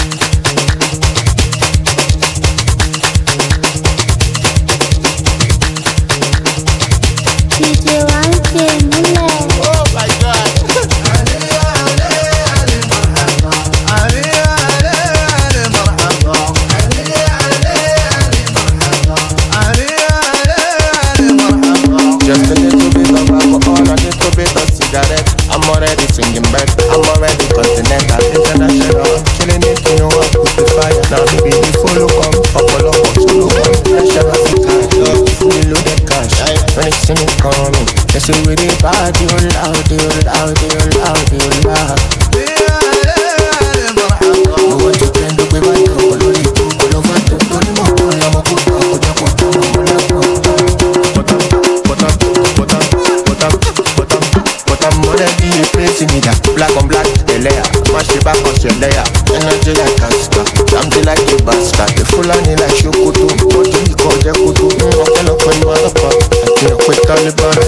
I'm already singing bird, I'm already continental, international. Killing it, you know what, with the fire. Now baby, the follow come, follow up, solo come. Pressure Africa, love, fully loaded cash. When they see me coming, they say we the party, you loud, you loud, you loud, you loud. No one to play, no way, but you go, lori, go, over to, lori, mo, I'm a good dog, I'm already a place in it. Black on black, the layer. Mash it back on your layer. Energy like a star. Something like a bastard. The full on like Shokoto. What do you call the Koto? I'm gonna put you on the pot. I can't quit Taliban.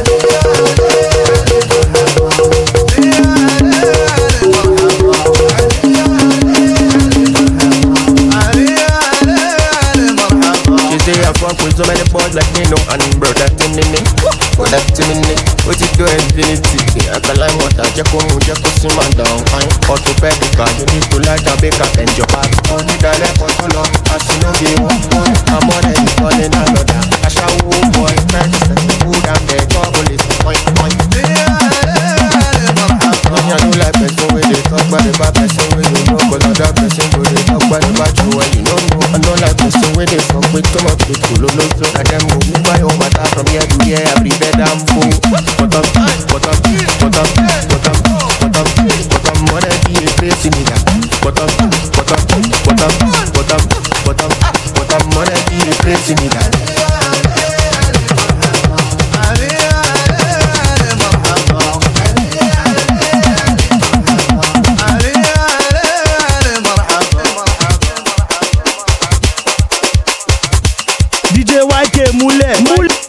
She say I fuck with so many boys like me, no, and brother, me. What that to me, what you do infinity? I can like what I just come see my down. I'm orthopedic, you need to like a baker and your heart. Only the left on color, I see no game one boy. I'm already falling another. I shall woo boy, first, food and the trouble is point. I do like person with it, talk about the bad person with you know, but other person with it, talk about the bad you when you don't know. I know like person with it, fuck with too much people, low, so that them move me by home, matter from here to here, every day damn fool. But I'm already a place in it. But I'm already a place in it. DJ YK Moule.